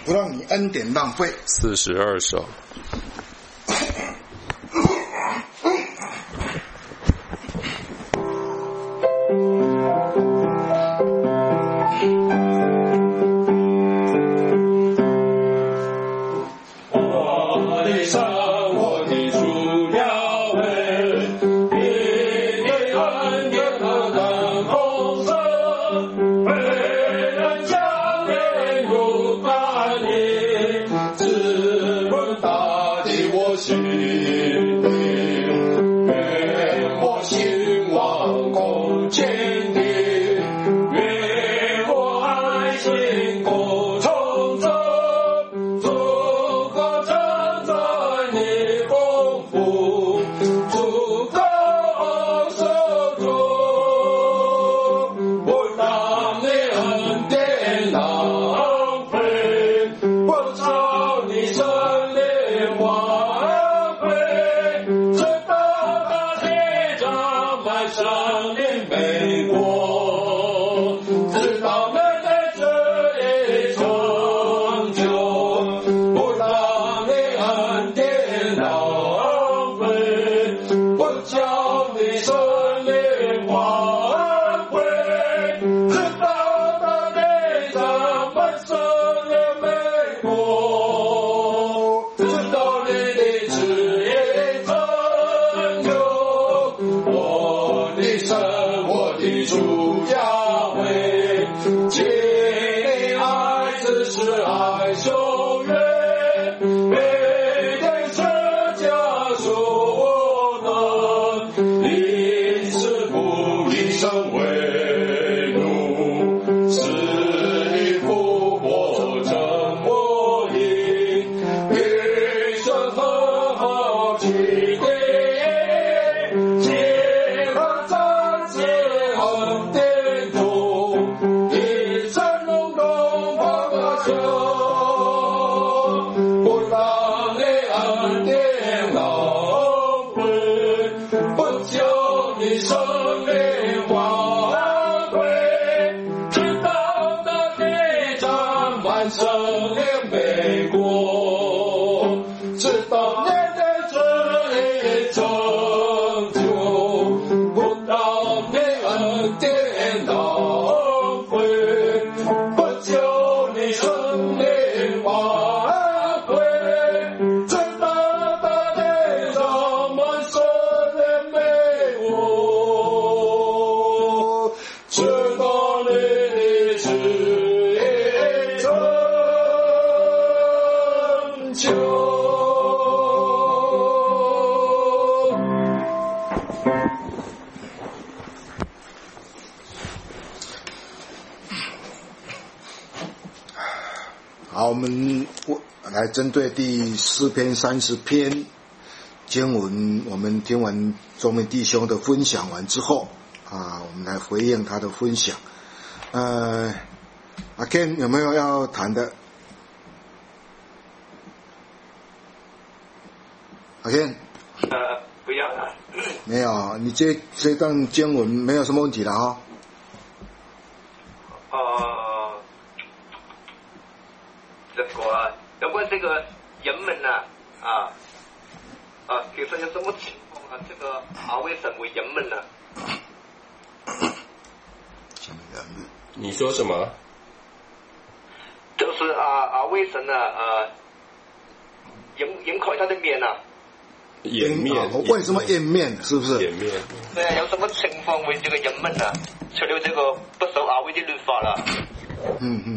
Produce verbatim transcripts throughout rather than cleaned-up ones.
不让你恩典浪费。 四十二首。 好，我们来针对第四篇三十篇经文，我们听完周明弟兄的分享完之后啊，我们来回应他的分享。呃，阿 Ken 有没有要谈的？阿 Ken？ 呃，不要了。 没有，你这这段经文没有什么问题了哈。 呃，这个有关这个人们呐，啊啊，比如说有什么情况啊？这个啊，为什么人们呢？ 你说什么？ 就是啊啊，为什么呃，人人看他的面啊？ 颜面、 啊、为什么颜面？是不是？ 颜面。 对啊，有什么情况为这个人们啊，除了这个不守阿威的律法了？ 嗯嗯。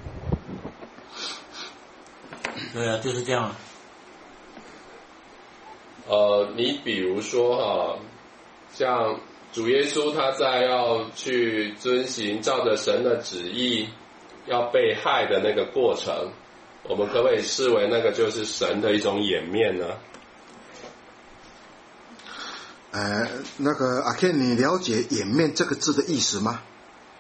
对啊，就是这样。 呃，你比如说哈、啊，像主耶稣他在要去遵行照着神的旨意要被害的那个过程，我们可不可以视为那个就是神的一种掩面呢？ 呃，那个阿 Ken， 你了解掩面这个字的意思吗？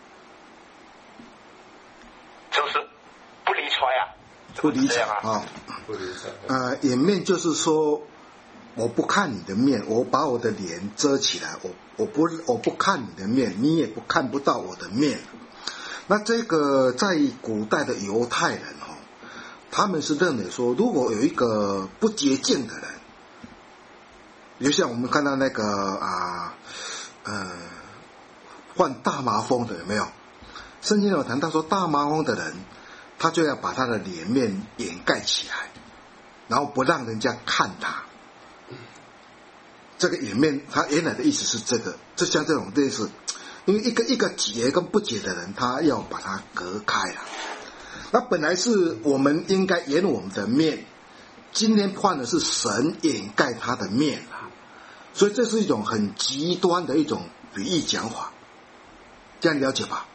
就是不理睬啊， 不理睬啊， 不理睬。 呃，掩面就是说，我不看你的面，我把我的脸遮起来，我我不我不看你的面，你也不看不到我的面。那这个在古代的犹太人哦， 他们是认为说，如果有一个不洁净的人，就像我们看到那个啊呃患大麻风的有没有？圣经有谈到说，大麻风的人，他就要把他的脸面掩盖起来，然后不让人家看他。这个掩面，他原来的意思是这个，就像这种类似，因为一个一个洁跟不洁的人，他要把它隔开啊。那本来是我们应该掩我们的面，今天换的是神掩盖他的面啊，所以这是一种很极端的一种比喻讲法，这样了解吧？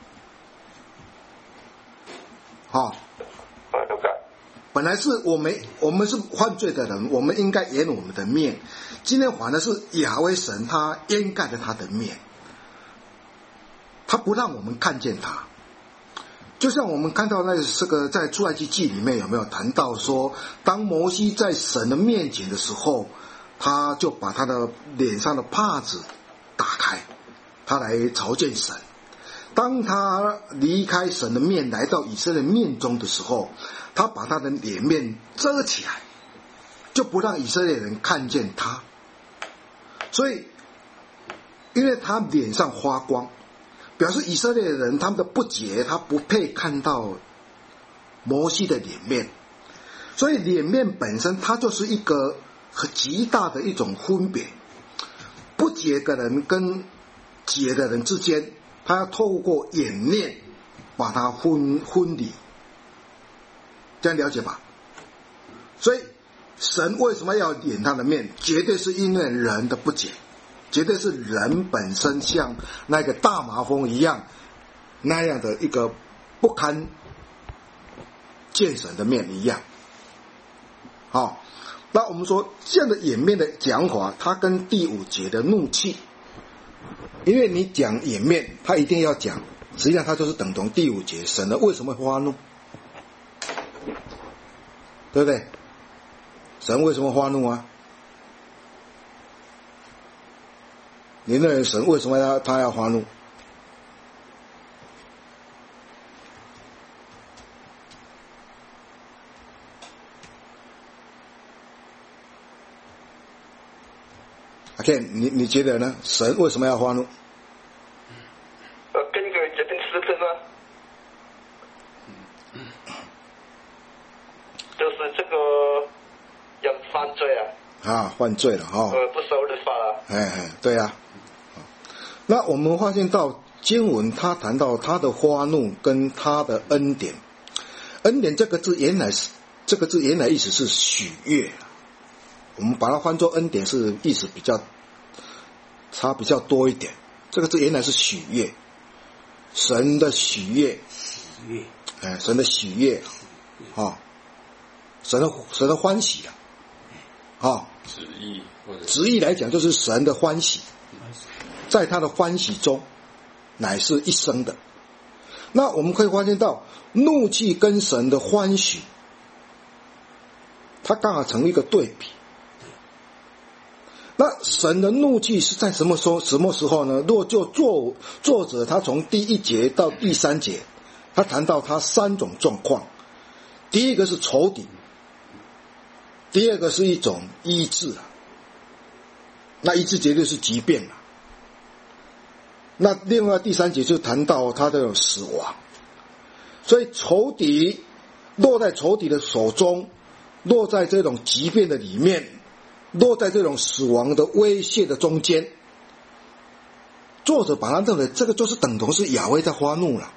好、哦，本来是我们我们是犯罪的人，我们应该掩我们的面，今天反而是亚威神他掩盖了他的面，他不让我们看见他。就像我们看到那这个在出埃及记里面有没有谈到说，当摩西在神的面前的时候，他就把他的脸上的帕子打开，他来朝见神。当他离开神的面来到以色列面中的时候，他把他的脸面遮起来，就不让以色列人看见他。所以因为他脸上发光，表示以色列人他们的不洁，他不配看到摩西的脸面。所以脸面本身它就是一个很极大的一种分别，不洁的人跟洁的人之间，他要透过掩面把它分分离，这样了解吧？所以神为什么要掩他的面？绝对是因为人的不洁，绝对是人本身像那个大麻风一样，那样的一个不堪见神的面一样。好，那我们说这样的掩面的讲法，它跟第五节的怒气，因为你讲掩面，它一定要讲，实际上它就是等同第五节神的为什么会发怒，对不对？神为什么发怒啊？你认为神为什么要他要发怒？阿 Ken， 你你觉得呢？神为什么要发怒？ 呃，根据这篇诗篇呢，就是这个人犯罪啊， 啊，犯罪了哈、哦， 呃，不守律法了。 哎哎，对啊。那我们发现到经文，他谈到他的发怒跟他的恩典。恩典这个字原来是这个字原来意思是喜悦，我们把它翻作恩典是意思比较差比较多一点。这个字原来是喜悦，神的喜悦， 喜悦， 哎，神的喜悦，啊、哦，神的神的欢喜啊，啊、哦， 旨意或者旨意来讲就是神的欢喜。在他的欢喜中乃是一生的。那我们可以发现到怒气跟神的欢喜，它刚好成一个对比。那神的怒气是在什么时候什么时候呢？若就作作者他从第一节到第三节，他谈到他三种状况。第一个是仇敌，第二个是一种医治啊，那医治绝对是疾病啊。那另外第三节就谈到他的死亡，所以仇敌落在仇敌的手中，落在这种疾病的里面，落在这种死亡的威胁的中间，作者把他认为这个就是等同是亚威在发怒了，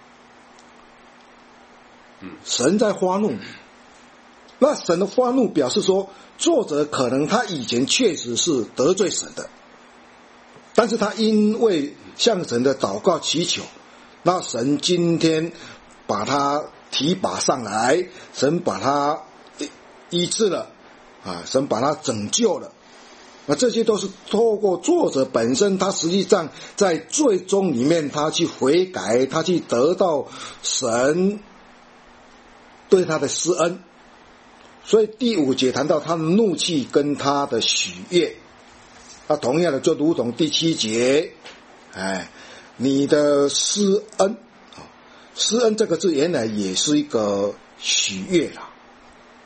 神在发怒。那神的发怒表示说，作者可能他以前确实是得罪神的，但是他因为向神的祷告祈求，那神今天把他提拔上来，神把他医治了啊，神把他拯救了，那这些都是透过作者本身，他实际上在最终里面他去悔改，他去得到神对他的施恩。所以第五节谈到他的怒气跟他的喜悦，那同样的就如同第七节，哎，你的施恩，施恩这个字原来也是一个喜悦啦，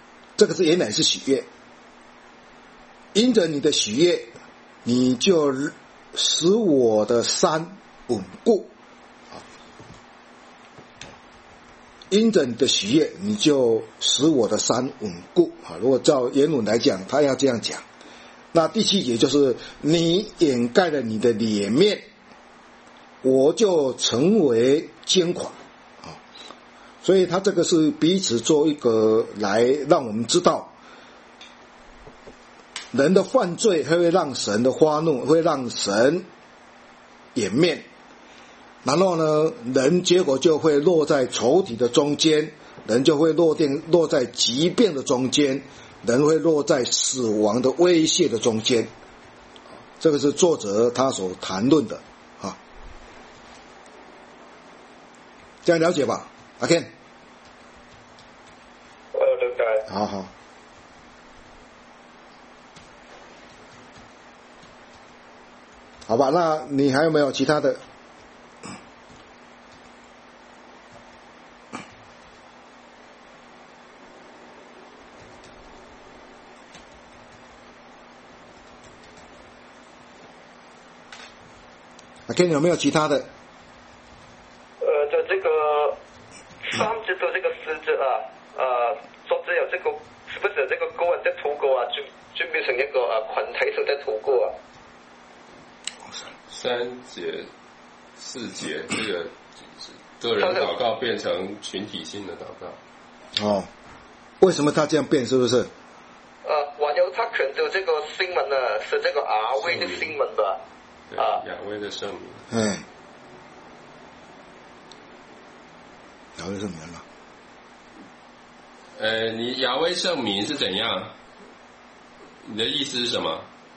这个字原来是喜悦，因着你的喜悦，你就使我的山稳固。因着你的喜悦，你就使我的山稳固啊！如果照原文来讲，他要这样讲。那第七节就是你掩盖了你的脸面，我就成为坚狂啊！所以他这个是彼此做一个来让我们知道，人的犯罪会让神的发怒，会让神掩面。然后呢，人结果就会落在仇敌的中间，人就会落定落在疾病的中间，人会落在死亡的威胁的中间。这个是作者他所谈论的啊，这样了解吧？阿 Ken， 我了解。 好好。好吧，那你还有没有其他的？阿 Ken 有没有其他的？ 呃，就这个三节的这个诗字啊，呃，作者有这个是不是有这个個人的禱告啊，就就變成一個啊群體上的禱告啊？ 三节、四节，这个个人祷告变成群体性的祷告。 哦，为什么他这样变？是不是？ 呃，還有他強調這個聖文啊，是這個雅威的聖文吧？ 对，雅威的聖名。 哎，雅威聖名了。 呃，你雅威聖名是怎樣？你的意思是什麼？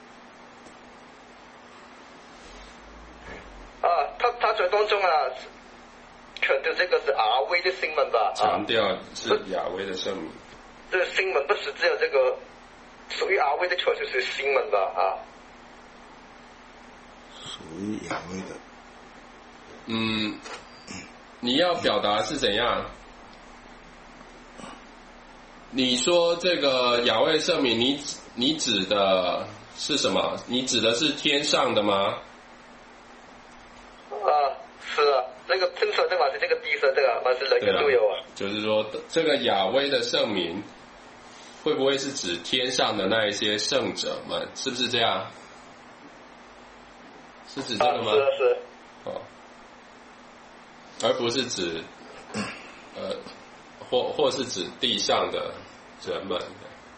啊，他他在當中啊，強調這個是雅威的聖文吧？ 強調是雅威的聖名。 這個聖文不是只有這個屬於雅威的才就是聖文吧？啊， 屬於雅威的。 嗯，你要表達是怎樣？你說這個雅威聖名，你你指的是什麼？你指的是天上的嗎？ 啊，是啊，這個天上的還是這個地上的啊，還是兩個都有啊？ 就是說，這個雅威的聖名，會不會是指天上的那一些聖者們？是不是這樣？是指這個嗎？ 啊，是啊，是。 哦，而不是指，呃，或或是指地上的人們。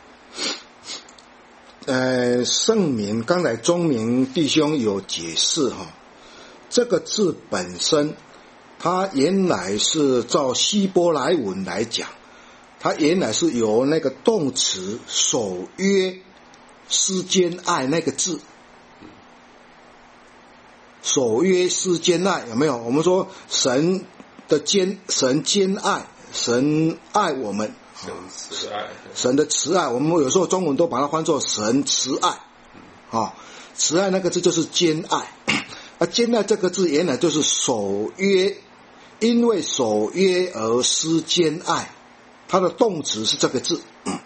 呃，聖名，剛才鍾明弟兄有解釋哈。這個字本身，它原來是照希伯來文來講，它原來是由那個動詞守約施堅愛那個字，守約施堅愛有沒有？我們說神的堅，神堅愛，神愛我們， 神慈愛， 神的慈愛，我們有時候中文都把它翻作神慈愛，啊，慈愛那個字就是堅愛。啊，堅愛這個字原來就是守約，因為守約而施堅愛，它的動詞是這個字，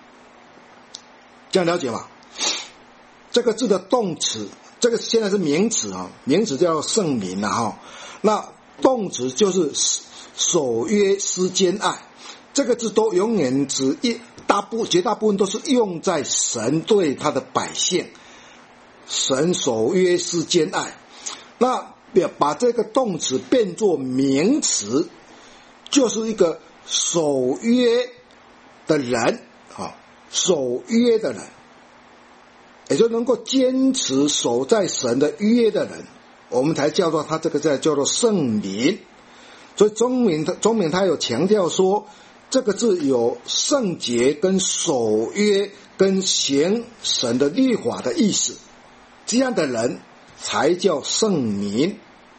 這樣了解嗎？這個字的動詞，這個現在是名詞啊，名詞叫聖名啊哈，那動詞就是守約施堅愛，這個字都永遠只一大部絕大部分都是用在神對他的百姓，神守約施堅愛。那把這個動詞變作名詞，就是一個守約的人啊，守約的人，也就能夠堅持守在神的約的人，我們才叫做他這個字叫做聖民。所以中明他中明他有強調說，這個字有聖潔跟守約跟行神的律法的意思，這樣的人才叫聖民。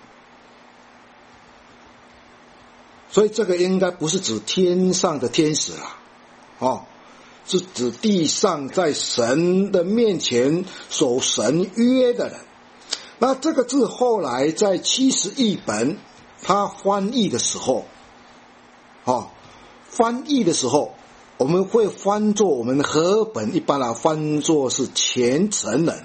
所以這個應該不是指天上的天使啦，哦，是指地上在神的面前守神約的人。那這個字後來在七十譯本他翻譯的時候，哦，翻譯的時候我们会翻作我们和本一般来翻作是虔诚人，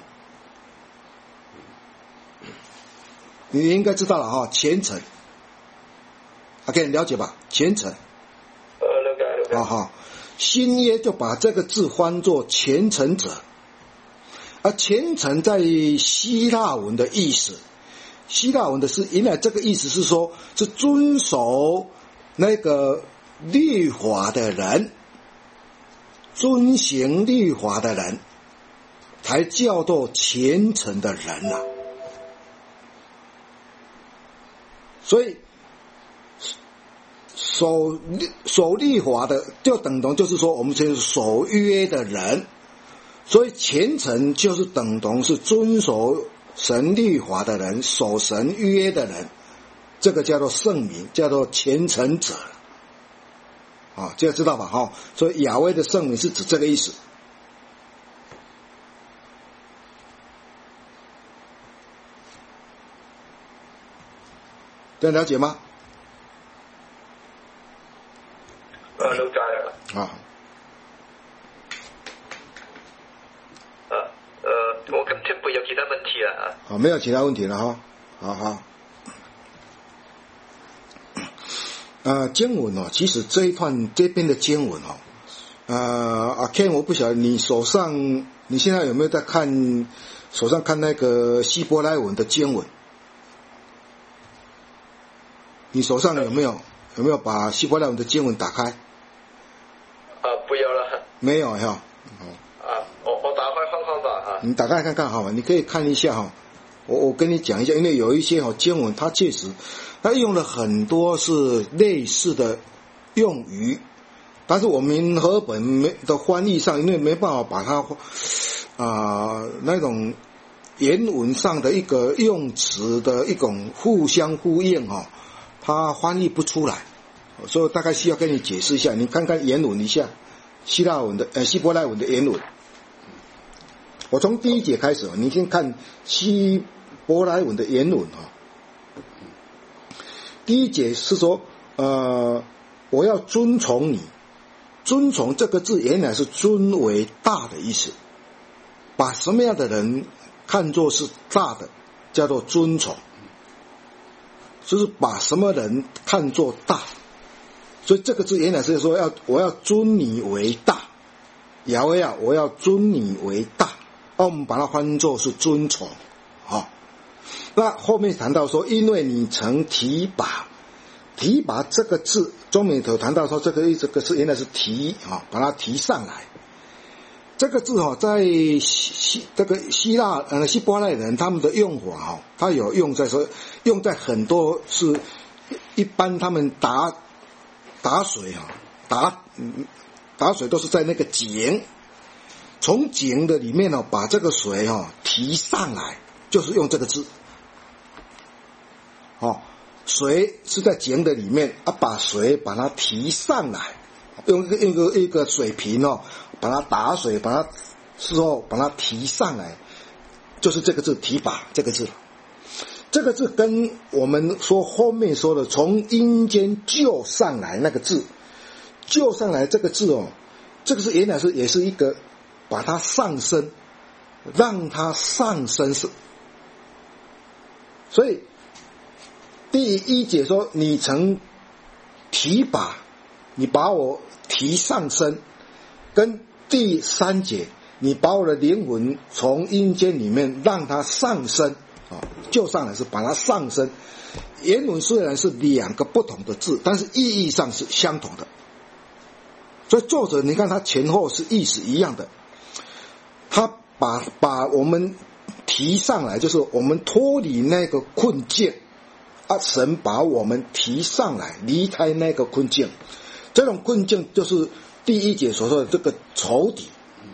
你应该知道了哈，虔诚 ，OK， 了解吧？虔诚， 呃，了解了解。 好好，新约就把这个字翻作虔诚者，而虔诚在希腊文的意思，希腊文的是原来这个意思是说，是遵守那个律法的人。遵行律法的人才叫做虔诚的人啊，所以守守律法的就等同就是说我们是守约的人，所以虔诚就是等同是遵守神律法的人，守神约的人，这个叫做圣民，叫做虔诚者。啊，这个知道吧？哈、哦，所以亚威的圣名是指这个意思。这样了解吗？ 呃，了解了。 啊。 呃呃，我今天不有其他问题了啊。 好，没有其他问题了哈。好好。呃，经文哦，其实这一段这边的经文哦，呃，阿 Ken， 我不晓得你手上，你现在有没有在看手上看那个希伯来文的经文？你手上有没有有没有把希伯来文的经文打开？ 啊，不要了。 没有哈。 啊，我我打开看看吧啊。 你打开看看好吗？你可以看一下哈。我我跟你讲一下，因为有一些哈经文，它确实。他用了很多是类似的用语，但是我们和本没的翻译上，因为没办法把它啊、呃、那种原文上的一个用词的一种互相呼应哈、哦，它翻译不出来，所以大概需要跟你解释一下。你看看原文一下，希腊文的呃希伯来文的原文。我从第一节开始，你先看希伯来文的原文哈。第一节是说，呃，我要尊崇你。尊崇这个字原来是尊为大的意思，把什么样的人看作是大的，叫做尊崇，就是把什么人看作大。所以这个字原来是说要我要尊你为大，亚威啊，我要尊你为大。那我们把它翻作是尊崇，啊、哦。那后面谈到说，因为你曾提拔，提拔这个字，中文头谈到说这个这个是原来是提啊，把它提上来。这个字哈、哦，在希这个希腊呃希伯来人他们的用法哈、哦，它有用在说用在很多是一般他们打打水哈、哦，打打水都是在那个井，从井的里面呢、哦、把这个水哈、哦、提上来。就是用这个字，哦，水是在井的里面啊，把水把它提上来，用一个一个一个水瓶哦，把它打水，把它之后把它提上来，就是这个字提拔这个字。这个字跟我们说后面说的从阴间救上来那个字，救上来这个字哦，这个字原来是也是一个把它上升，让它上升是。所以第一节说你曾提拔，你把我提上升，跟第三节你把我的灵魂从阴间里面让它上升啊，救上来是把它上升。原文虽然是两个不同的字，但是意义上是相同的。所以作者你看他前后是意思一样的，他把把我们提上来，就是我们脱离那个困境啊，神把我们提上来，离开那个困境。这种困境就是第一节所说的这个仇敌，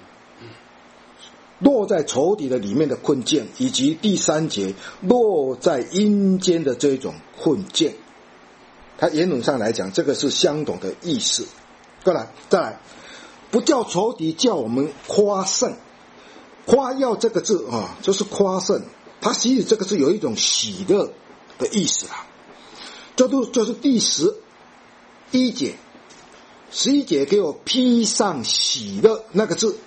落在仇敌的里面的困境，以及第三节落在阴间的这种困境。它原文上来讲，这个是相同的意思。再来，再来，不叫仇敌，叫我们夸胜。夸耀这个字啊，就是夸胜，它其实这个是有一种喜乐的意思啦。这都就是第十一节， 十一节给我披上喜乐那个字，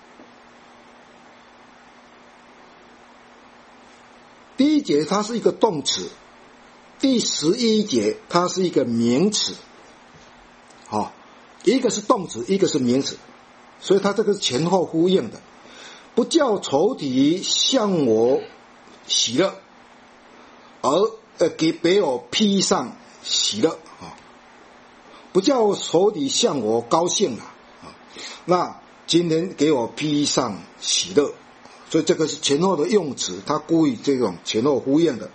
第一节它是一个动词，第十一节它是一个名词，好，一个是动词，一个是名词，所以它这个是前后呼应的。不叫仇敌向我喜乐，而呃给给我披上喜乐啊，不叫仇敌向我高兴了啊，那今天给我披上喜乐，所以这个是前后的用词，它故意这种前后呼应的。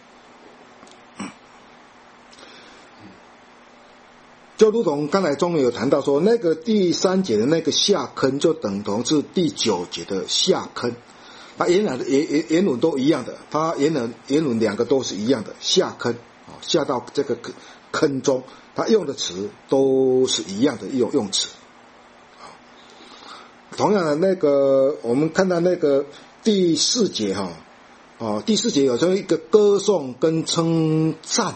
就如同刚才中文有谈到说，那个第三节的那个下坑就等同是第九节的下坑，它原来的原原原文都一样的，它原文原文两个都是一样的，下坑啊，下到这个坑中，它用的词都是一样的用用词。同样的那个，我们看到那个第四节哈，哦，第四节有这么一个歌颂跟称赞。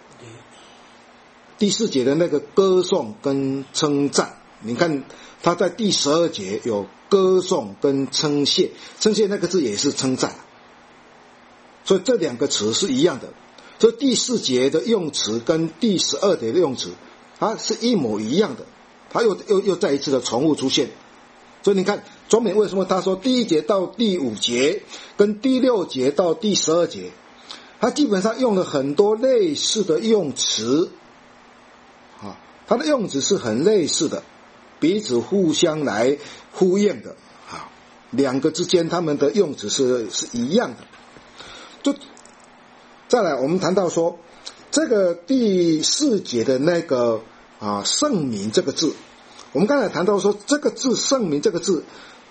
第四节的那个歌颂跟称赞，你看他在第十二节有歌颂跟称谢，称谢那个字也是称赞，所以这两个词是一样的。所以第四节的用词跟第十二节的用词，它是一模一样的，它又又又再一次的重复出现。所以你看中美为什么他说第一节到第五节跟第六节到第十二节，他基本上用了很多类似的用词。它的用词是很类似的，彼此互相来呼应的啊，两个之间他们的用词是是一样的。就再来，我们谈到说这个第四节的那个啊圣名这个字，我们刚才谈到说这个字圣名这个字，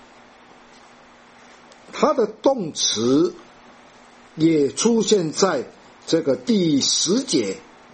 它的动词也出现在这个第十节。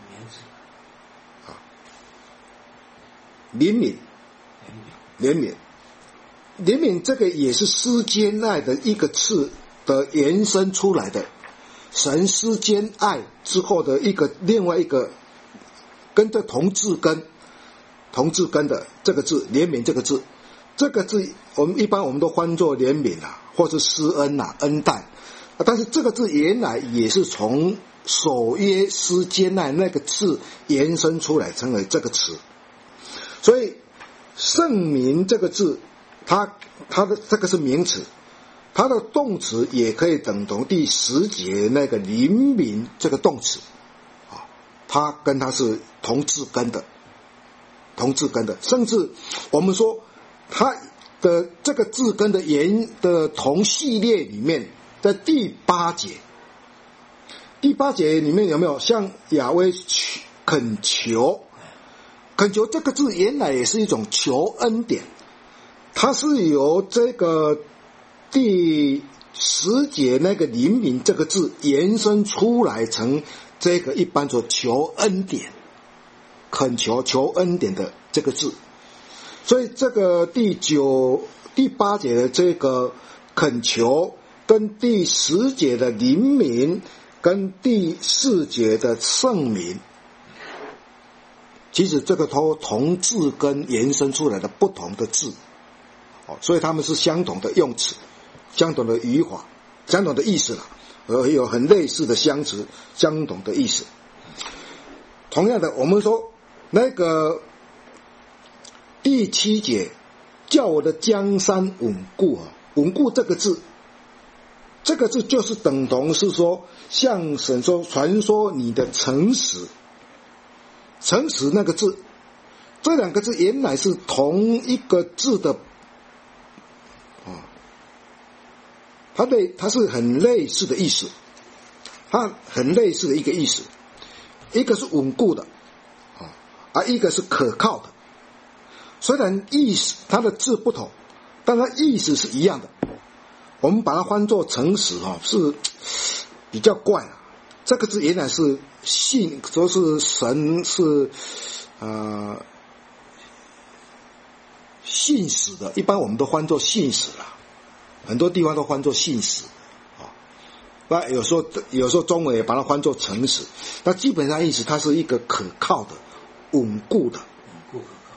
怜悯，怜悯，怜悯，这个也是施兼爱的一个字的延伸出来的。神施兼爱之后的一个另外一个跟着同字根，同字根的这个字，怜悯这个字，这个字我们一般我们都翻作怜悯啊，或是施恩啊，恩待。但是这个字原来也是从守约施兼爱那个字延伸出来，成为这个词。所以圣名这个字，它它的这个是名词，它的动词也可以等同第十节那个灵敏这个动词啊，它跟它是同字根的，同字根的，甚至我们说它的这个字根的言的同系列里面，在第八节，第八节里面有没有向亚威恳求？恳求这个字原来也是一种求恩典，它是由这个第十节那个灵敏这个字延伸出来成这个一般所求恩典，恳求求恩典的这个字。所以这个第九第八节的这个恳求跟第十节的灵敏跟第四节的圣名，其实这个都同字根延伸出来的不同的字，所以他们是相同的用词，相同的语法，相同的意思了，而有很类似的相词，相同的意思。同样的，我们说那个第七节，叫我的江山稳固啊，稳固这个字，这个字就是等同是说向神说传说你的诚实。诚实那个字，这两个字原来是同一个字的，啊，它的它是很类似的意思，它很类似的一个意思，一个是稳固的，啊，而一个是可靠的。虽然意思它的字不同，但它意思是一样的。我们把它翻作诚实啊，是比较怪啊。这个字原来是信，说是神是呃信使的，一般我们都翻作信使了，很多地方都翻作信使啊。那有时候有时候中文也把它翻作诚实，那基本上意思它是一个可靠的、稳固的、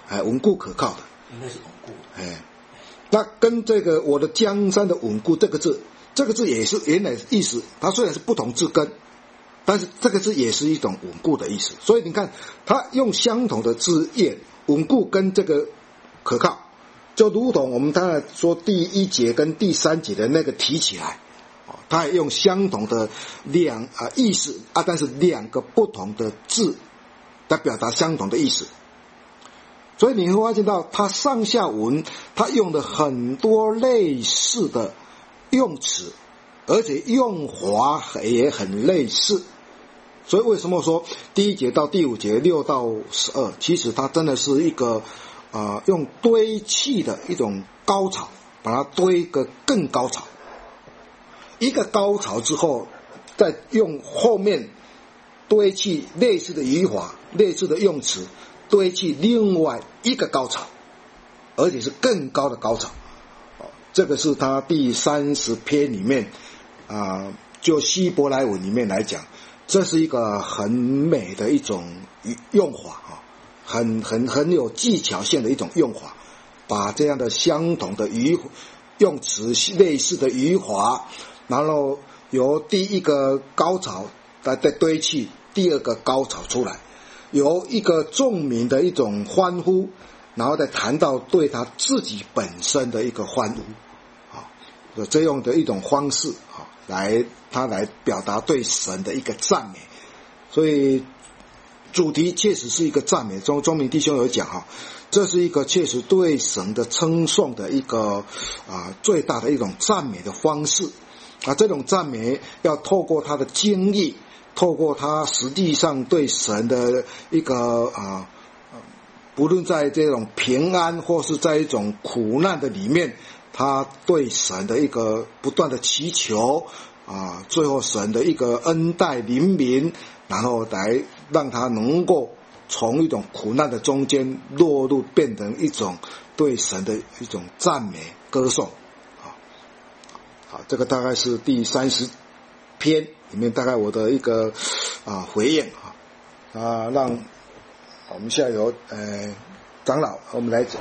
哎，稳固可靠的， 应该是稳固。 哎，那跟这个我的江山的稳固这个字，这个字也是原来意思，它虽然是不同字根，但是这个字也是一种稳固的意思。所以你看，它用相同的字眼，稳固跟这个可靠，就如同我们刚才说第一节跟第三节的那个提起来，它也用相同的两啊意思啊，但是两个不同的字来表达相同的意思。所以你会发现到，它上下文它用了很多类似的用词，而且用法也很类似。所以为什么说第一节到第五节六到十二，其实它真的是一个啊、呃、用堆砌的一种高潮，把它堆个更高潮。一个高潮之后，再用后面堆砌类似的语法、类似的用词，堆砌另外一个高潮，而且是更高的高潮。这个是他第三十篇里面啊、呃，就希伯来文里面来讲，这是一个很美的一种用法啊，很很很有技巧性的一种用法，把这样的相同的语用词、类似的语法，然后由第一个高潮再再堆砌第二个高潮出来，由一个众民的一种欢呼，然后再谈到对他自己本身的一个欢呼，啊，有这样的一种方式啊，来他来表达对神的一个赞美。所以主题确实是一个赞美，钟钟明弟兄有讲哈，这是一个确实对神的称颂的一个啊最大的一种赞美的方式啊，这种赞美要透过他的经历，透过他实际上对神的一个啊，不论在这种平安或是在一种苦难的里面，他对神的一个不断的祈求啊，最后神的一个恩待临民，然后来让他能够从一种苦难的中间落入变成一种对神的一种赞美歌颂。好，这个大概是第三十篇里面大概我的一个啊回应啊，啊让我们现在由呃长老我们来讲。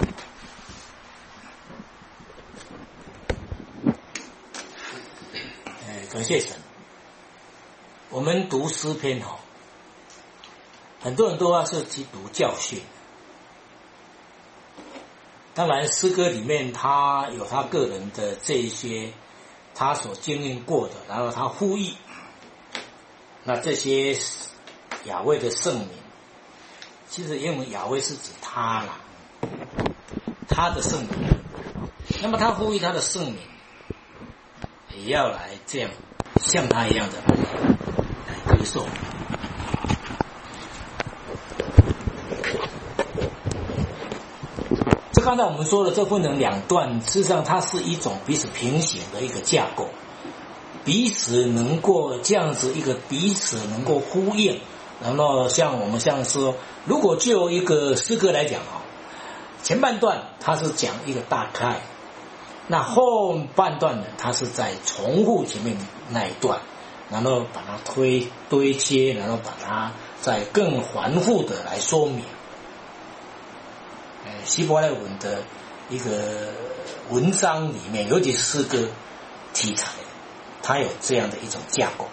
感谢神。我们读诗篇哈，很多人都要是去读教训。当然，诗歌里面他有他个人的这一些他所经历过的，然后他呼吁，那这些雅威的圣名，其实因为雅威是指他啦，他的圣名。那么他呼吁他的圣名，也要来这样像他一样的来歌颂。这刚才我们说的，这分成两段，事实上它是一种彼此平行的一个架构，彼此能够这样子一个彼此能够呼应。然后像我们像说，如果就一个诗歌来讲啊，前半段它是讲一个大概，那后半段呢，它是在重复前面那一段，然后把它推堆接，然后把它再更繁复的来说明。呃，希伯来文的一个文章里面，尤其是诗歌题材，它有这样的一种架构。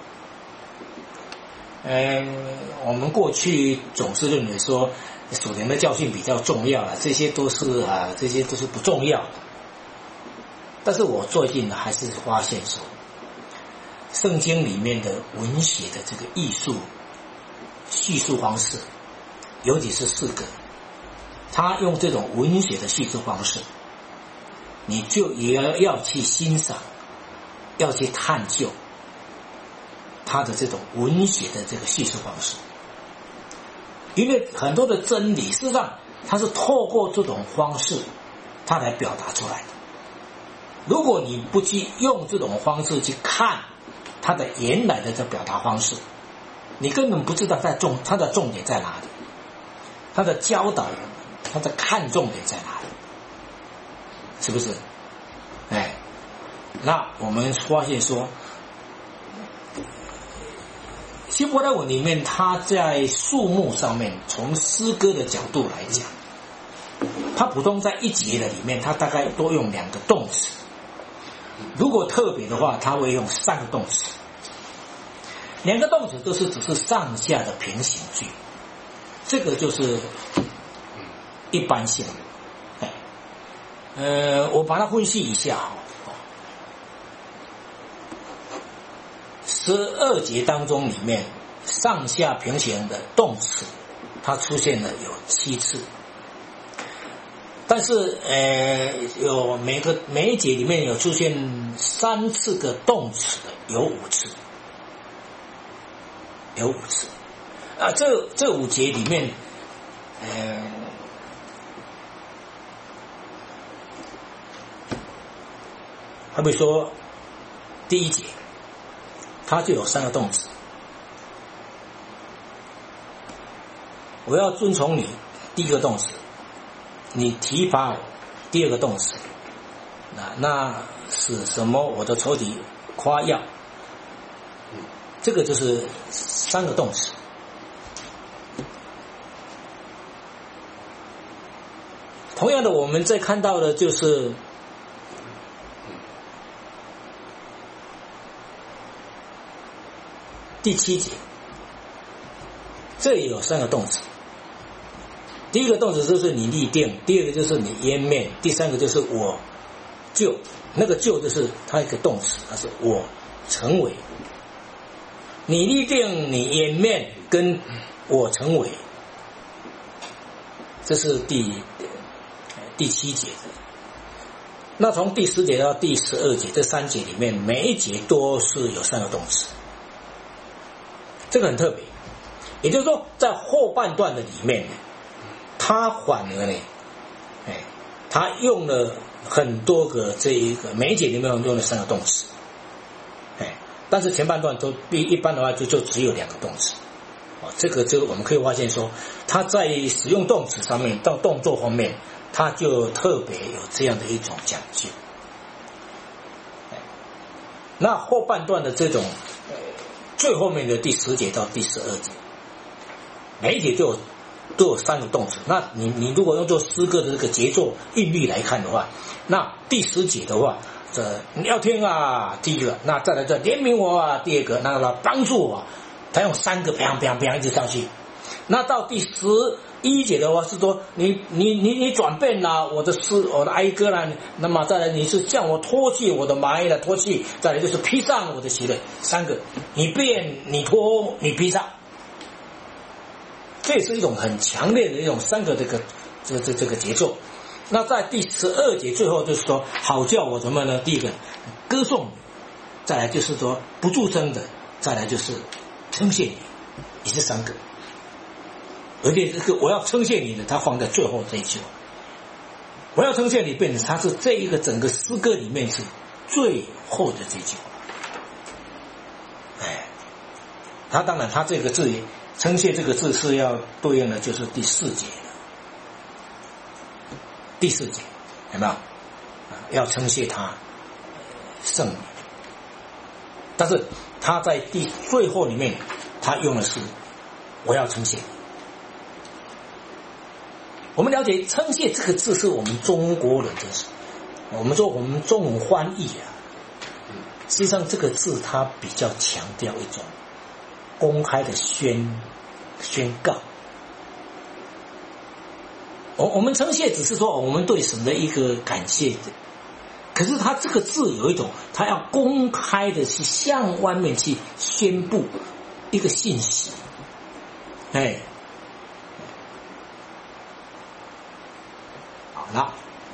嗯，我们过去总是认为说属灵的教训比较重要了，这些都是啊，这些都是不重要的。但是我最近呢，还是发现说，圣经里面的文学的这个艺术叙述方式，尤其是诗歌，他用这种文学的叙述方式，你就也要要去欣赏，要去探究他的这种文学的这个叙述方式，因为很多的真理，事实上它是透过这种方式，它来表达出来的。如果你不去用这种方式去看它的原来的这表达方式，你根本不知道它重它的重点在哪里，它的教导，它的看重点在哪里，是不是？哎，那我们发现说，希伯来文里面，它在数目上面，从诗歌的角度来讲， 它普通在一节的里面，它大概多用两个动词。如果特别的话，它会用三个动词。两个动词都是只是上下的平行句，这个就是一般性的。呃，我把它分析一下哈。十二节当中里面上下平行的动词，它出现了有七次，但是呃，有每个每一节里面有出现三次的动词的有五次，有五次啊。这这五节里面，呃，好比说第一节。它就有三个动词，我要遵从你，第一个动词；你提拔我，第二个动词。那那是什么？我的仇敌夸耀，这个就是三个动词。同样的，我们在看到的就是第七节，这也有三个动词。第一个动词就是你立定，第二个就是你湮灭，第三个就是我就，那个就就是它一个动词，它是我成为。你立定，你湮灭，跟我成为，这是第第七节的。那从第十节到第十二节这三节里面，每一节都是有三个动词。这个很特别，也就是说，在后半段的里面，他反而呢，哎，他用了很多个这一个每一节里面用了三个动词，哎，但是前半段都一一般的话就就只有两个动词，哦，这个就我们可以发现说，他在使用动词上面到动作方面，他就特别有这样的一种讲究。那后半段的这种。最后面的第十节到第十二节，每一节都有都有三个动词。那你你如果用做诗歌的这个节奏韵律来看的话，那第十节的话，这你要听啊，第一个，那再来这怜悯我啊，第二个，那个帮助我，他用三个啪啪啪一直上去。那到第十一节的话是说，你你你你转变了我的诗，我的哀歌啦，那么再来你是向我脱去我的埋了脱去，再来就是披上我的喜乐，三个，你变你脱你披上，这也是一种很强烈的一种三个这个这这这个节奏。那在第十二节最后就是说，好叫我怎么呢？第一个歌颂，再来就是说不住声的，再来就是称谢你，也是三个。而且这个我要称谢你的，他放在最后这一句话。我要称谢你，变成它是这一个整个诗歌里面是最后的这句话。哎，他当然他这个字称谢这个字是要对应的就是第四节了。第四节有没有？要称谢他圣名，但是他在第最后里面他用的是我要称谢你。我们了解称谢这个字是我们中国人真是，我们说我们中文翻译啊，实际上这个字它比较强调一种公开的宣宣告。我我们称谢只是说我们对神的一个感谢的，可是它这个字有一种，它要公开的去向外面去宣布一个信息，哎。那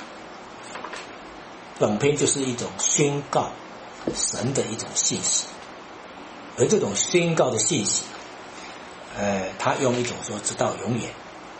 本篇就是一种宣告神的一种信息，而这种宣告的信息，呃，他用一种说直到永远。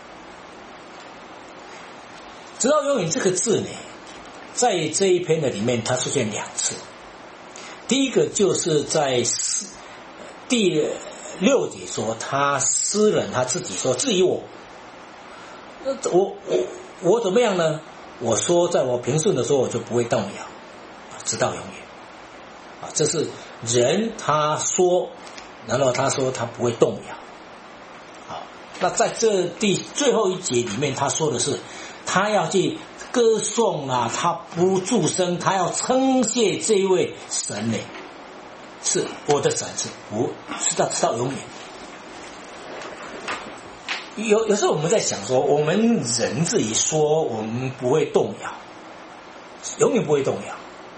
直到永远这个字呢，在这一篇的里面它出现两次。第一个就是在第六节说，他诗人他自己说，至于我，我我。我怎么样呢？我说，在我平顺的时候，我就不会动摇，直到永远。啊，这是人他说，然后他说他不会动摇。好，那在这第最后一节里面，他说的是， 他要去歌颂啊，他不住声，他要称谢这位神呢，是我的神，是我是到直到永远。有有时候我们在想说，我们人自己说我们不会动摇，永远不会动摇，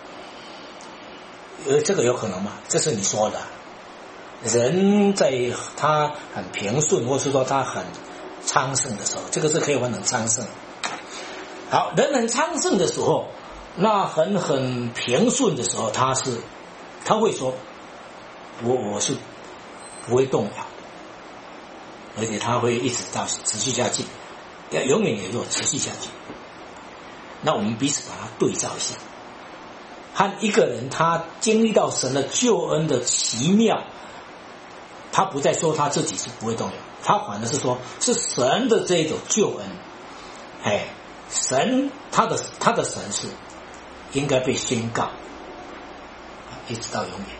呃，这个有可能吗？这是你说的。人在他很平顺，或是说他很昌盛的时候，这个是可以换成昌盛。好，人很昌盛的时候，那很很平顺的时候，他是他会说，我我是不会动摇，而且他会一直到持续下去，永远也有持续下去。那我们彼此把它对照一下，和一个人他经历到神的救恩的奇妙，他不再说他自己是不会动摇，他反而是说是神的这种救恩，哎，神他的他的神是应该被宣告，一直到永远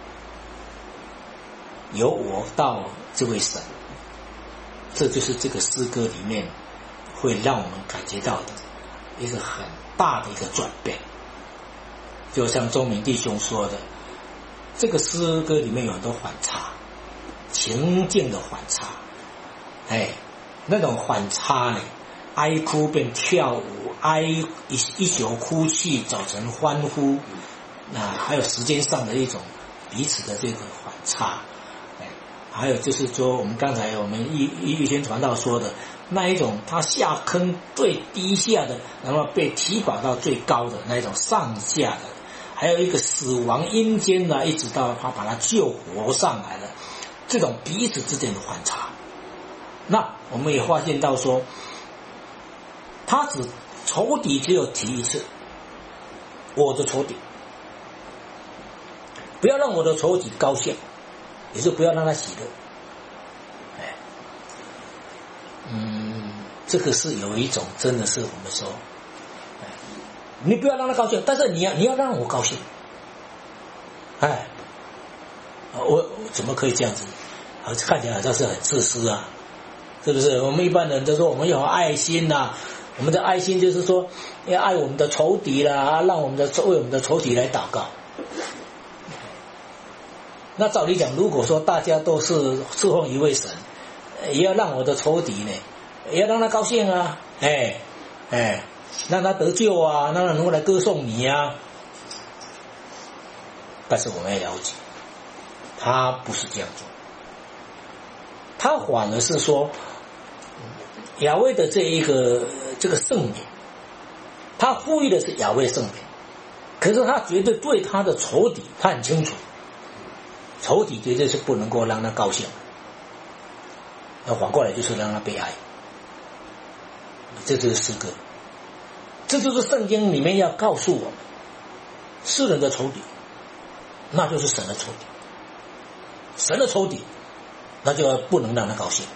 的，由我到这位神，这就是这个诗歌里面会让我们感觉到的一个很大的一个转变。就像钟明弟兄说的，这个诗歌里面有很多反差，情境的反差，哎，那种反差呢，哀哭变跳舞，哀一一宿哭泣早晨欢呼，那还有时间上的一种彼此的这个反差，哎，还有就是说我们刚才我们预预先传道说的那一种他下坑最低下的，然后被提拔到最高的那一种上下的，还有一个死亡阴间呢，一直到他把他救活上来了，这种彼此之间的反差。那我们也发现到说，他只仇敌只有提一次，我的仇敌，不要让我的仇敌高兴，也就不要让他喜乐。哎，嗯，这个是有一种真的是我们说，哎，你不要让他高兴，但是你要你要让我高兴。哎，我怎么可以这样子？看起来好像是很自私啊，是不是？我们一般人都说我们有爱心呐、啊，我们的爱心就是说要爱我们的仇敌啦，让我们的为我们的仇敌来祷告。那照理讲，如果说大家都是侍奉一位神，也要让我的仇敌呢，也要让他高兴啊，哎哎，让他得救啊，让他能够来歌颂你啊。但是我们要了解，他不是这样做。他反而是说，亚威的这一个这个圣名，他呼吁的是亚威圣名，可是他绝对对他的仇敌，他很清楚，仇敌绝对是不能够让他高兴，那反过来就是让他悲哀。这就是诗歌，这就是圣经里面要告诉我们，世人的仇敌，那就是神的仇敌，神的仇敌。那就要不能让他高兴，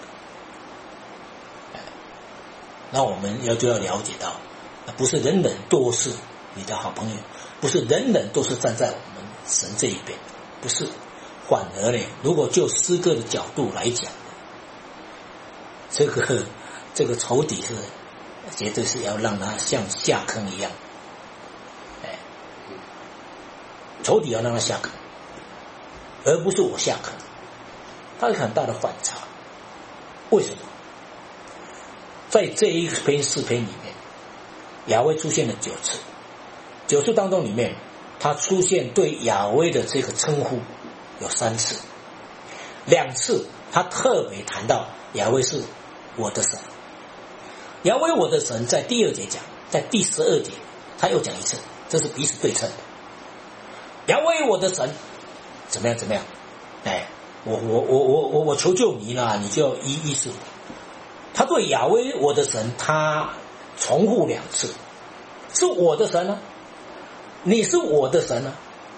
那我们要就要了解到，不是人人都是你的好朋友，不是人人都是站在我们神这一边，不是，反而呢，如果就诗歌的角度来讲，这个这个仇敌是绝对是要让他像下坑一样，哎，仇敌要让他下坑，而不是我下坑。它有很大的反差，为什么？在这一篇诗篇里面，亚威出现了九次，九次当中里面，他出现对亚威的这个称呼有三次，两次他特别谈到亚威是我的神，亚威我的神在第二节讲，在第十二节他又讲一次，这是彼此对称的。亚威我的神怎么样怎么样？哎。我我我我我我求救你了，你就要依依是我。他对亚威我的神，他重复两次，是我的神啊，你是我的神啊。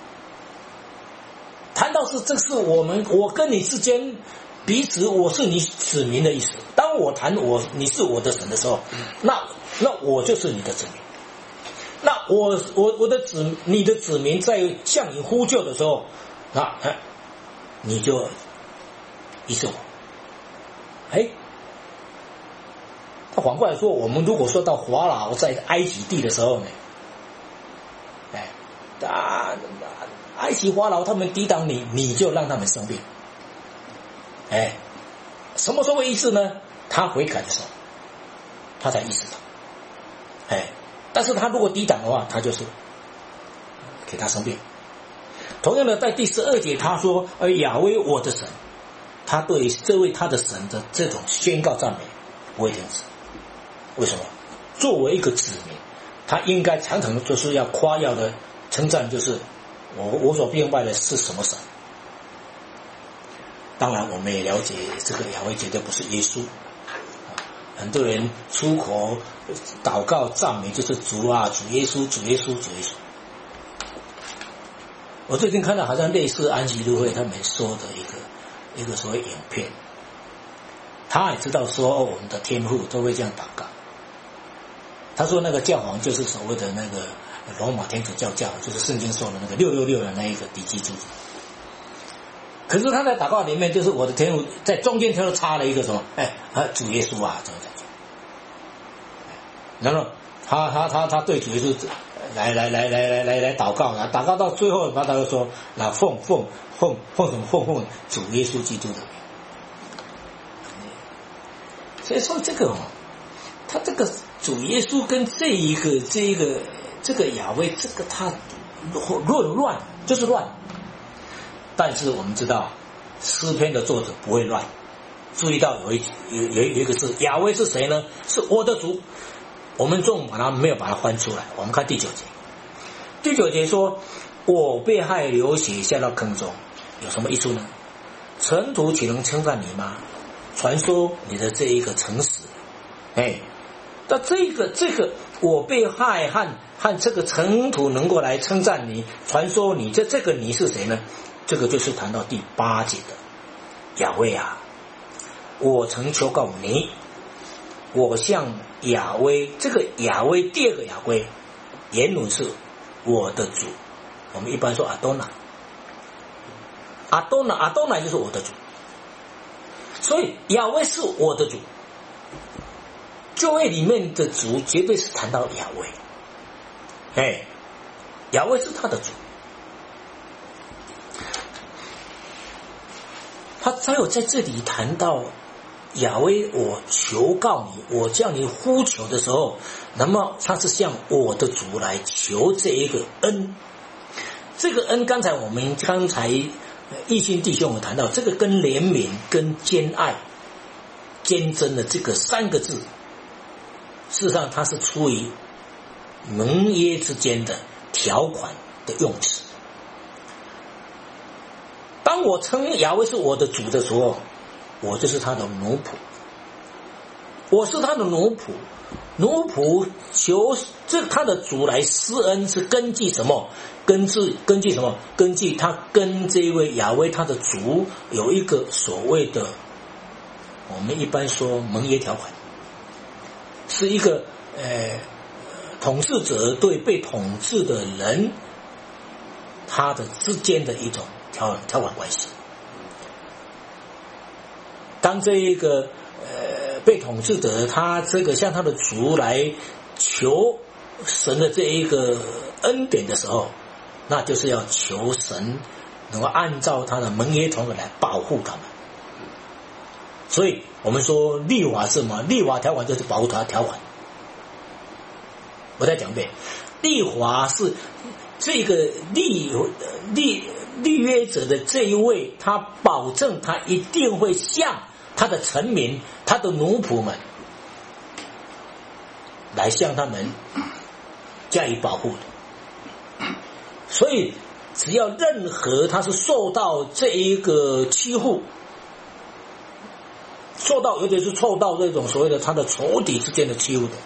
谈到是这是我们我跟你之间彼此我是你子民的意思。当我谈我你是我的神的时候，那那我就是你的子民。那我我我的子你的子民在向你呼救的时候，那你就依着我。哎， 反过来说，我们如果说到法老在埃及地的时候呢，哎，啊，埃及法老他们抵挡你，你就让他们生病。哎，什么时候意识呢？他悔改的时候，他才意识到。哎，但是他如果抵挡的话，他就是给他生病。同样的，在第十二节他说：“而亚威我的神。”他对这位他的神的这种宣告赞美不会停止。为什么？作为一个子民，他应该常常就是要夸耀的称赞，就是我我所敬拜的是什么神。当然我们也了解这个亚威绝对不是耶稣，很多人出口祷告赞美就是主啊，主耶稣，主耶稣，主耶稣。我最近看到好像类似安息日会他们说的一个一个所谓影片，他也知道说、哦、我们的天父都会这样祷告。他说那个教皇就是所谓的那个罗马天主教教，就是圣经说的那个六六六的那一个敌基督。可是他在祷告里面就是我的天父，在中间他又插了一个什么？哎，啊，主耶稣啊，怎么怎么。然后他他他他对主耶稣来来来来来来来祷告啊，祷告到最后，他他就说，那奉奉奉奉什么奉奉主耶稣基督的名。所以说这个哦，他这个主耶稣跟这一个这一个这个亚威，这个他论乱就是乱。但是我们知道诗篇的作者不会乱，注意到有一有有有一个字，亚威是谁呢？是我的主。我们中把它没有把它翻出来，我们看第九节。第九节说，我被害流血下到坑中，有什么益处呢？尘土岂能称赞你吗？传说你的这一个诚实。哎，那这个这个我被害和和这个尘土能够来称赞你，传说你这这个你是谁呢？这个就是谈到第八节的亚威啊，我曾求告你，我向亚威，这个亚威第二个亚威，原文是我的主。我们一般说阿多乃，阿多乃，阿多乃就是我的主。所以亚威是我的主，旧约里面的主绝对是谈到亚威，哎，亚威是他的主。他才有在这里谈到亚威，我求告你，我叫你呼求的时候，那么他是向我的主来求这一个恩。这个恩，刚才我们刚才义信弟兄有谈到，这个跟怜悯、跟兼爱、坚贞的这个三个字，事实上它是出于盟约之间的条款的用词。当我称亚威是我的主的时候，我就是他的奴仆，我是他的奴仆，奴仆求这他的主来施恩是根据什么？根据根据什么？根据他跟这位亚威他的主有一个所谓的，我们一般说盟约条款，是一个呃统治者对被统治的人他的之间的一种条条款关系。当这一个呃被统治者他这个向他的主来求神的这一个恩典的时候，那就是要求神能够按照他的盟约条款来保护他们。所以我们说律法是什么？律法条款就是保护他的条款。我再讲一遍，律法是这个律律律约者的这一位，他保证他一定会向他的臣民、他的奴仆们来向他们加以保护的。所以只要任何他是受到这一个欺负，受到尤其是受到这种所谓的他的仇敌之间的欺负的，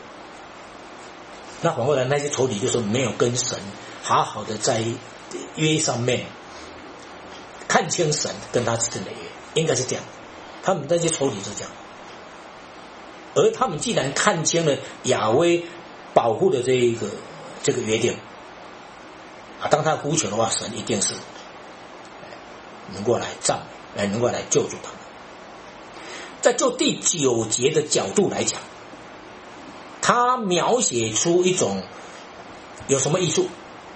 那反过来那些仇敌就是没有跟神好好的在约上面看清神跟他之间的约，应该是这样。他们那些仇敌是这样，而他们既然看清了亚威保护的这一个这个约定啊，当他呼求的话，神一定是能够来赞美，能够来救助他们。在就第九节的角度来讲， 他描写出一种有什么艺术？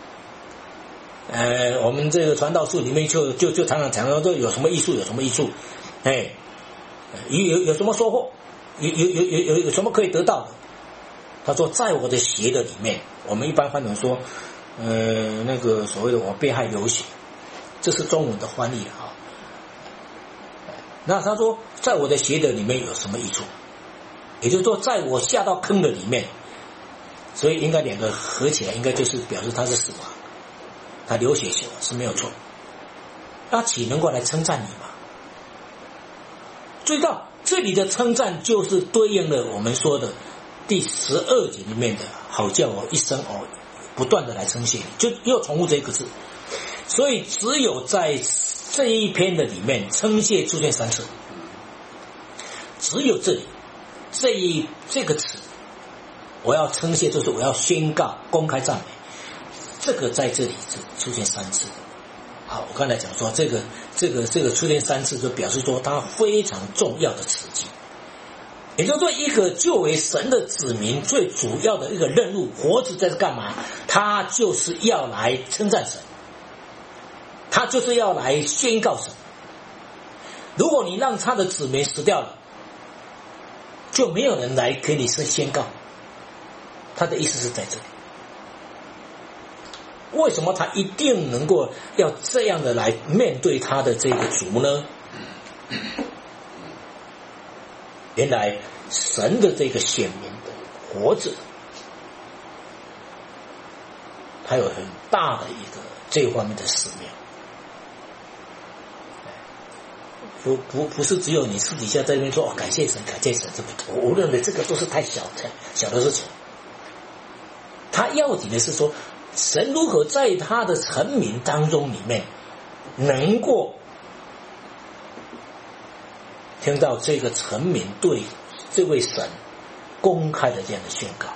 呃，我们这个传道书里面就就就常常讲到说有什么艺术，有什么艺术，哎，有有有什么收获，有有有有有有什么可以得到的？他说，在我的血的里面，我们一般翻成说，呃，那个所谓的我被害流血，这是中文的翻译啊。那他说，在我的血的里面有什么益处？也就是说，在我下到坑的里面，所以应该两个合起来，应该就是表示他是死亡，他流血死亡是没有错。那岂能够来称赞你吗？注意到这里的称赞就是对应了我们说的第十二节里面的好叫我一生哦，不断的来称谢你，就又重复这个字。所以只有在这一篇的里面称谢出现三次，只有这里这一这个词，我要称谢就是我要宣告公开赞美，这个在这里出现三次。好，我刚才讲说这个这个这个出现三次，就表示说它非常重要的词句。也就是说，一个作为神的子民最主要的一个任务，活着在这干嘛？他就是要来称赞神，他就是要来宣告神。如果你让他的子民死掉了，就没有人来给你宣告。他的意思是在这里。为什么他一定能够要这样的来面对他的这个主呢？原来神的这个显明的活着，他有很大的一个这方面的使命。不不不是只有你私底下在那边说、哦、感谢神感谢神，这个我认为这个都是太小太小的事情。他要紧的是说，神如何在他的臣民当中里面能够听到这个臣民对这位神公开的这样的宣告。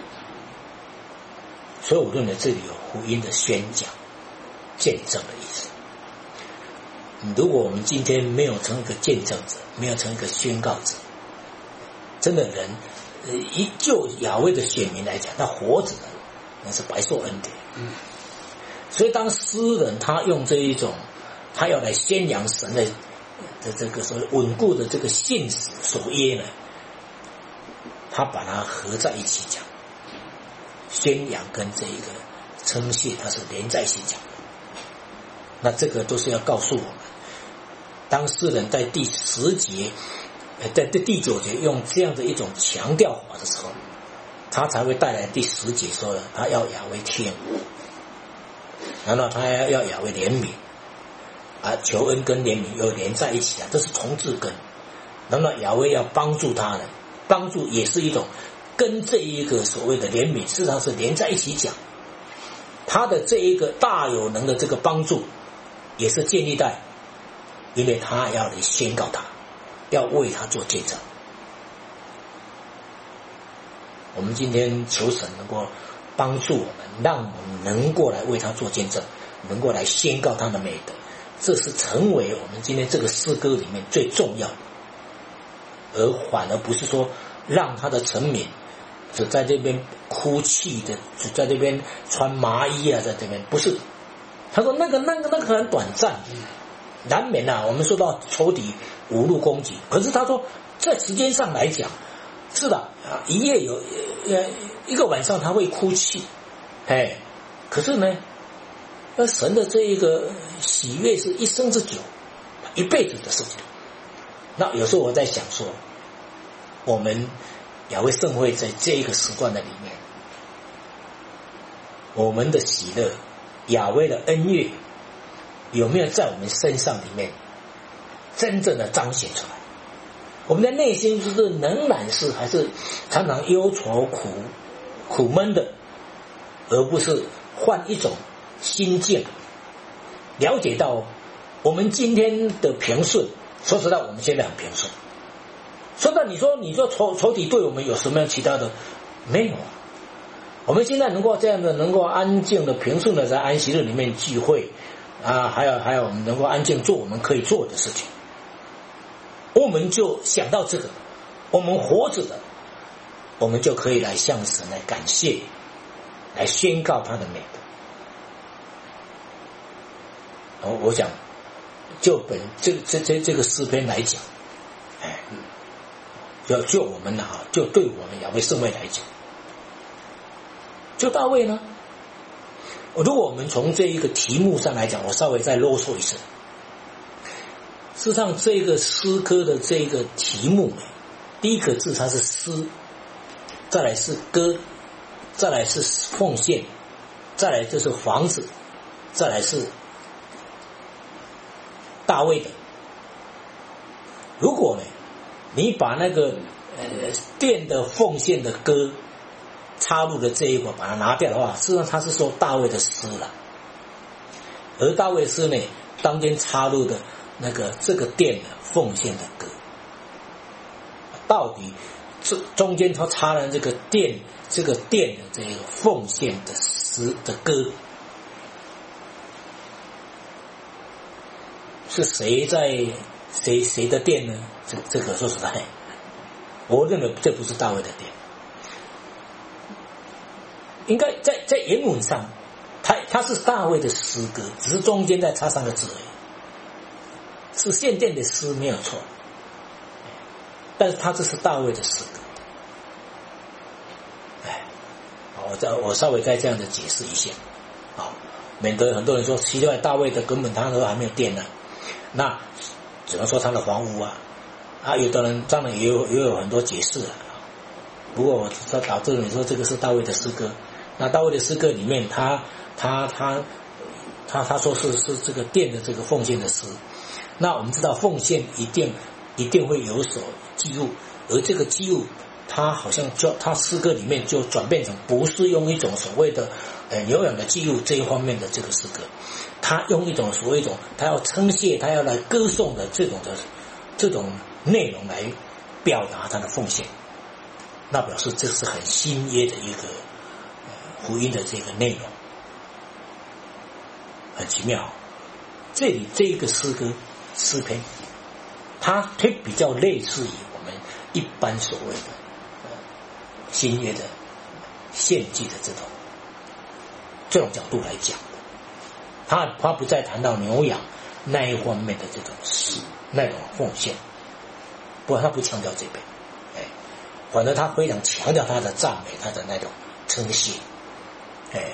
所以我认为这里有福音的宣讲见证的意思。如果我们今天没有成一个见证者，没有成一个宣告者，真的人一就亚威的选民来讲，他活着的那是白受恩典。嗯，所以当诗人他用这一种他要来宣扬神的的这个所谓稳固的这个信实守约呢，他把它合在一起讲，宣扬跟这一个称谢它是连在一起讲的。那这个都是要告诉我们，当诗人在第十节在第九节用这样的一种强调法的时候，他才会带来第十节说的他要亚威天，然后他要要亚威怜悯啊，求恩跟怜悯又连在一起啊，这是同质根。然后亚威要帮助他呢，帮助也是一种跟这一个所谓的怜悯事实上是连在一起讲。他的这一个大有能的这个帮助也是建立在，因为他要来宣告他，要为他做见证。我们今天求神能够帮助我们，让我们能够来为他做见证，能够来宣告他的美德，这是成为我们今天这个诗歌里面最重要的。而反而不是说让他的臣民只在这边哭泣的，只在这边穿麻衣啊，在这边不是。他说那个那个那个很短暂，难免啊，我们说到仇敌无路攻击，可是他说在时间上来讲，是的啊，一夜有呃一个晚上他会哭泣，哎，可是呢，那神的这一个喜悦是一生之久，一辈子的事情。那有时候我在想说，我们亚威盛会在这一个时段的里面，我们的喜乐，亚威的恩悦，有没有在我们身上里面真正的彰显出来？我们的内心就是仍然是还是常常忧愁苦苦闷的，而不是换一种心境，了解到我们今天的平顺，说实在我们现在很平顺。说到你说你说仇仇敌对我们有什么样其他的？没有啊。我们现在能够这样的能够安静的平顺的在安息日里面聚会啊，还有还有我们能够安静做我们可以做的事情，我们就想到这个，我们活着的， 我们就可以来向神来感谢，来宣告他的美德。我我想就本这这这这个诗篇来讲，哎，就就我们呢，就对我们亚威圣位来讲，就大卫呢，如果我们从这一个题目上来讲，我稍微再啰嗦一次。事实上，这个诗歌的这个题目，第一个字它是诗，再来是歌，再来是奉献，再来就是房子，再来是大卫的。如果呢，你把那个呃殿的奉献的歌插入的这一个把它拿掉的话，事实上它是说大卫的诗了。而大卫诗呢，当间插入的那个这个殿的奉献的歌，到底这中间他插了这个殿这个殿的这个奉献的诗的歌，是谁在谁谁的殿呢？这这个说实在，我认为这不是大卫的殿，应该在在原文上，它它是大卫的诗歌，只是中间再插三个字而已。是献殿的诗没有错，但是他这是大卫的诗歌。哎，我再我稍微再这样的解释一下，啊，免得很多人说奇怪，大卫的根本他都还没有殿呢，那只能说他的房屋啊，啊，有的人当然也有也有很多解释啊。不过我说导致你说这个是大卫的诗歌，那大卫的诗歌里面他他他他他说是是这个殿的这个奉献的诗。那我们知道奉献一定一定会有所记录，而这个记录它好像就它诗歌里面就转变成不是用一种所谓的呃有氧的记录这一方面的这个诗歌，它用一种所谓一种它要称谢它要来歌颂的这种的这种内容来表达它的奉献，那表示这是很新约的一个呃福音的这个内容，很奇妙。这里这一个诗歌诗篇，它会比较类似于我们一般所谓的、呃、新约的献祭的这种这种角度来讲，他他不再谈到牛羊那一方面的这种事那种奉献，不过他不强调这边，哎，反正他非常强调他的赞美，他的那种称谢，哎，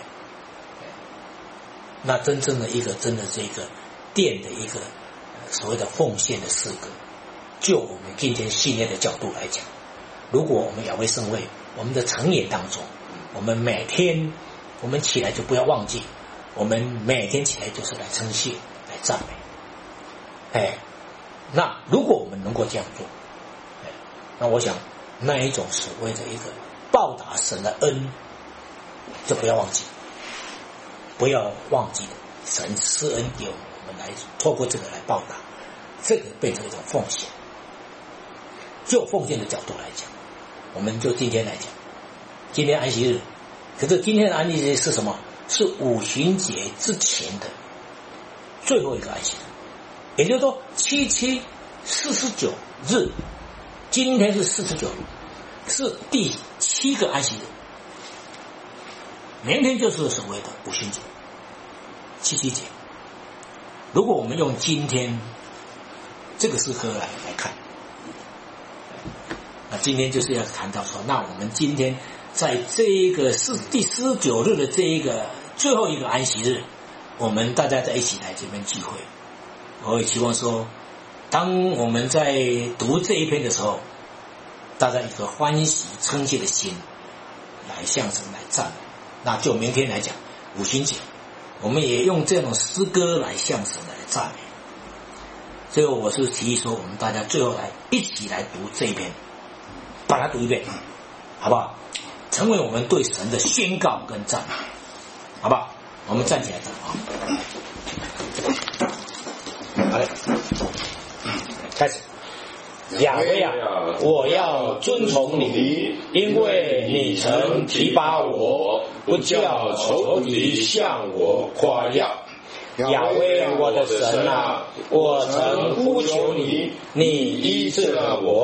那真正的一个真的这个殿的一个所谓的奉献的诗歌，就我们今天信念的角度来讲，如果我们亚威圣位，我们的成言当中，我们每天我们起来就不要忘记，我们每天起来就是来称谢来赞美，哎，那如果我们能够这样做，哎，那我想那一种所谓的一个报答神的恩，就不要忘记，不要忘记神施恩给我们，我们来透过这个来报答，这个变成一种奉献。就奉献的角度来讲，我们就今天来讲，今天安息日，可是今天的安息日是什么？是五旬节之前的最后一个安息日，也就是说七七四十九日，今天是四十九日，是第七个安息日，明天就是所谓的五旬节七七节。如果我们用今天这个诗歌来来看，那今天就是要谈到说，那我们今天在这一个是第四十九日的这一个最后一个安息日，我们大家在一起来这边聚会，我也希望说，当我们在读这一篇的时候，大家一个欢喜称谢的心来向神来赞美。那就明天来讲五旬节，我们也用这种诗歌来向神来赞美。所以我是提议说，我们大家最后来一起来读这一篇，把它读一遍，好不好？成为我们对神的宣告跟赞美，好不好？我们站起来读啊！好嘞，开始。亚威啊，我要遵从你，因为你曾提拔我，不叫仇敌向我夸耀。亚威我的神啊，我曾呼求你，你医治了我。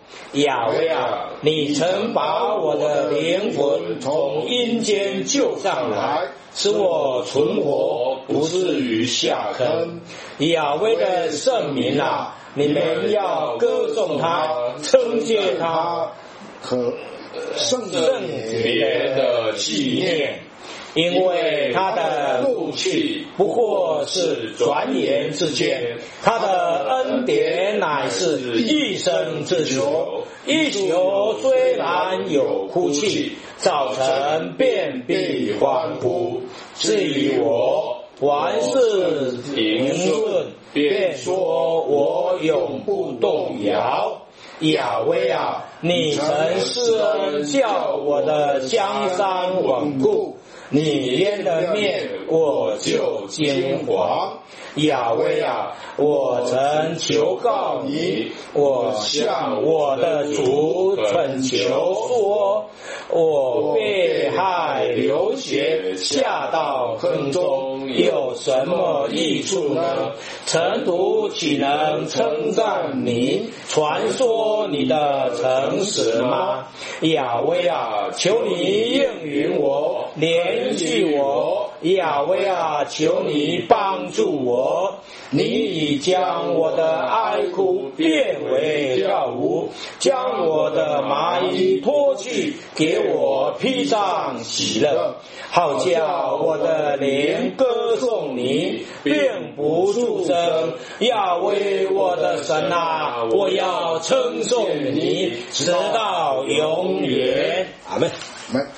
亚威啊，你曾把我的灵魂从阴间救上来，使我存活，不至于下坑。亚威的圣名啊，你们要歌颂他，称谢他和圣圣别的纪念。因为他的怒气不过是转眼之间，他的恩典乃是一生之久。一宿虽然有哭泣，早晨便必欢呼。至于我，凡事平顺，便说我永不动摇。亚威啊，你曾施恩叫我的江山稳固，你淹了面，我就惊惶。亚威啊，我曾求告你，我向我的主恳求说，我被害流血，下到坑中，有什么益处呢？臣仆岂能称赞你，传说你的诚实吗？亚威啊，求你应允我，怜恤我。亚威啊，求你帮助我。你已将我的哀哭变为跳舞，将我的麻衣脱去，给我披上喜乐，好叫我的灵歌颂你，并不住声。亚威我的神啊，我要称颂你，直到永远。阿们。 阿们。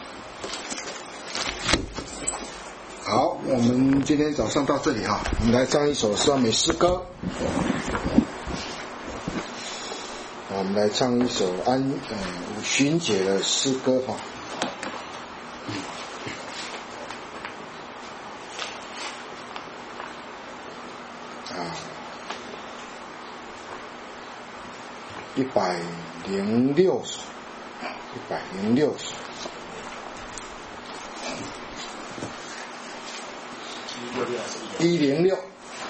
好，我们今天早上到这里哈，我们来唱一首赞美诗歌。我们来唱一首安呃五旬节的诗歌哈。啊，一百零六首，一百零六首。一零六，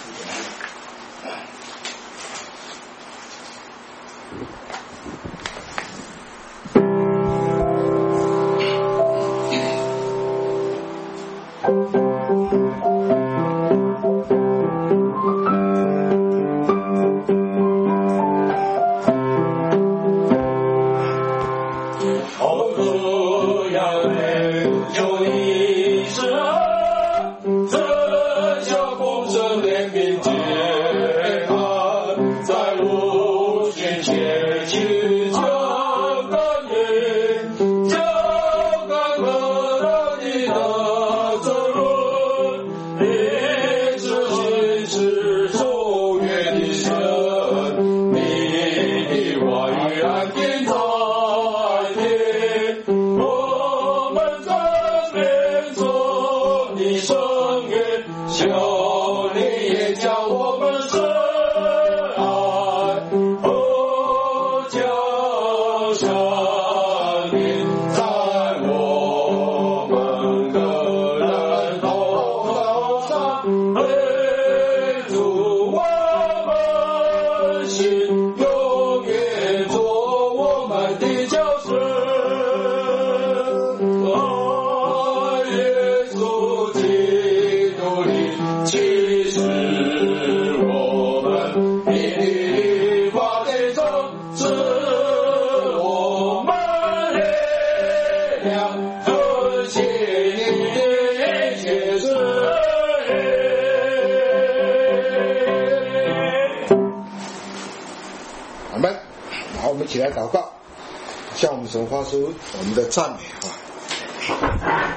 起来祷告，向我们神发出我们的赞美啊！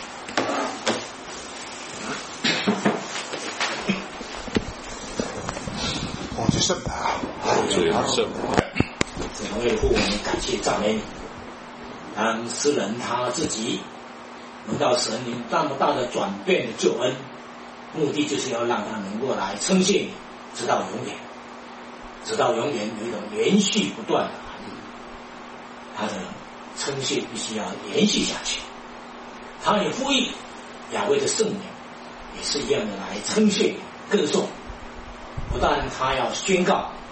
哦，这圣牌啊， 主有圣牌。 怎么维护我们感谢赞美你？当诗人他自己闻到神灵那么大的转变的救恩，目的就是要让他能够来称谢你，直到永远，直到永远有一种连续不断的含义。他的称谢必须要延续下去。他也呼吁亚威的圣名，也是一样的来称谢歌颂。不但他要宣告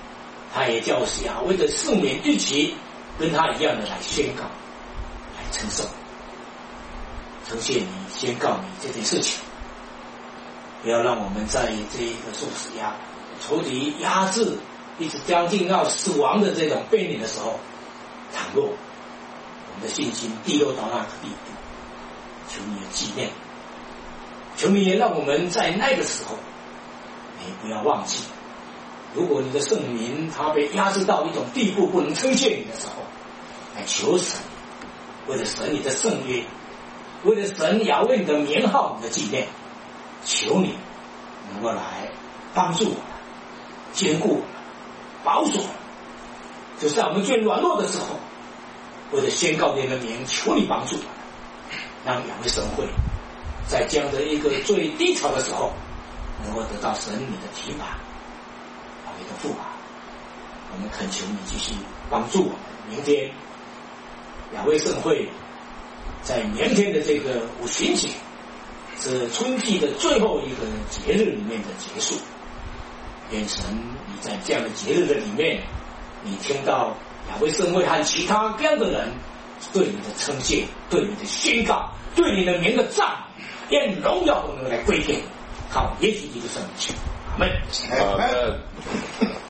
他也叫亚威的圣民一起跟他一样的来宣告，来称颂，呈现你宣告你这件事情，不要让我们在这一个受死压、仇敌压制，一直将近到死亡的这种边缘的时候，倘若我们的信心低落到那个地步，求你的纪念，求你也让我们在那个时候，你不要忘记，如果你的圣民他被压制到一种地步不能称谢你的时候，来求神，为了神你的圣约，为了神雅为你的名号你的纪念，求你能够来帮助我们，坚固我们，保守我们，就在我们最软弱的时候，为了宣告你的名，求你帮助我们，让雅威圣会在这样的一个最低潮的时候，能够得到神你的提拔，雅威的父啊，我们恳求你继续帮助我们。明天雅威圣会在明天的这个五旬节，是春季的最后一个节日里面的结束。愿神你在这样的节日的里面，你听到雅威圣会和其他各样的人对你的称谢，对你的宣告，对你的名的赞美，愿荣耀都能来归给你，靠耶稣基督圣名，阿门。 阿门。